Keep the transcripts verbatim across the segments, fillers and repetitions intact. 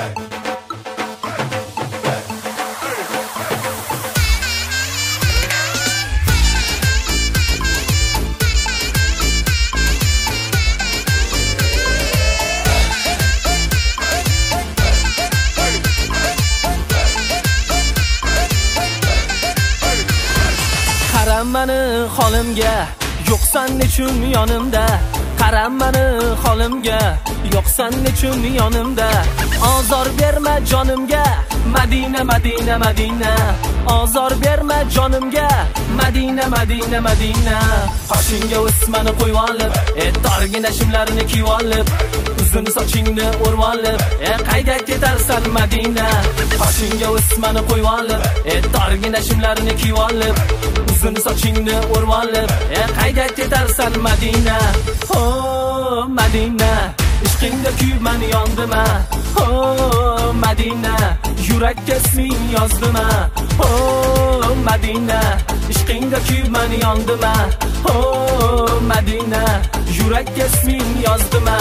Qaram meni holimga, yo'qsan nechun yonimda. Qaram meni holimga, yo'qsan nechun yonimda. Ozor berma jonimga, Madina Madina Madina. Ozor berma jonimga, Madina Madina Madina. Qoshingga o'smani qo'yib olib, e torgina shimlarini kiyib olib, uzun sochingni o'rib olib, e qayda ketarsan Madina. Qoshingga o'smani qo'yib olib, e torgina shimlarini kiyib olib, uzun sochingni o'rib olib, e qayda ketarsan Madina. Oh Madina, ishqingda kuyib meni yondima. Oh Madina, yurakka isming yozdima. Oh Madina, ishqingda kuyib meni yondima. Oh Madina, yurakka isming yozdima.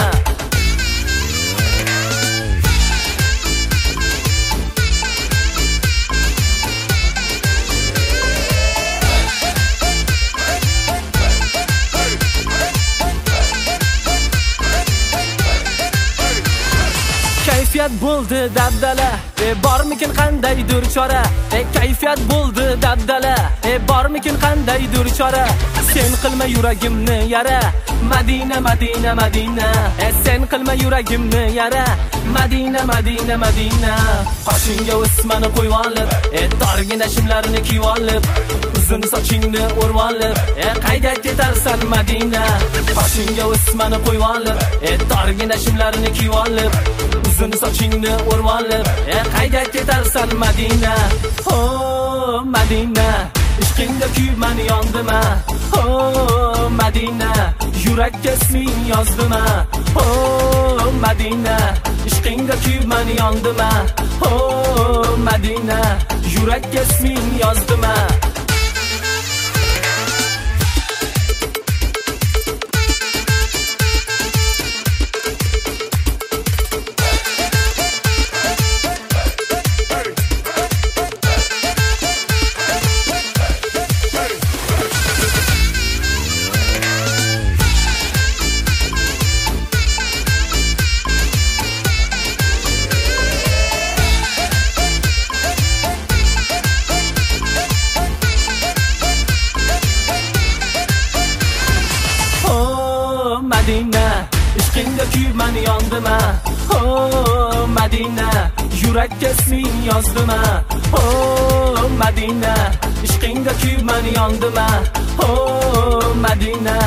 Kayfiyat bo'ldi dabdala, e bormikin qandaydir chora. E kayfiyat bo'ldi dabdala, e bormikin qandaydir chora. Sen qilma yuragimni yara, Madina Madina Madina. E sen qilma yuragimni yara, Madina Madina Madina. Qoshingga o'smani qo'yib olib, e torgina shimlarini kiyib olib, uzun sochingni o'rib olib, e qayda ketarsan Madina. Qoshingga o'smani qo'yib olib, e torgina shimlarini kiyib olib, uzun sochingni o'rib olib, e qayda ketarsan Madina. Oh Madina, ishqingda kuyib meni yondima. Oh Madina, yurakka isming yozdima. Oh Madina, ishqingda kuyib meni yondima. Oh Madina, yurakka isming yozdima. Madina, ishqingda kuyib meni yondima. Oh Madina, yurakka isming yozdima. Oh Madina, ishqingda kuyib meni yondima. Oh Madina,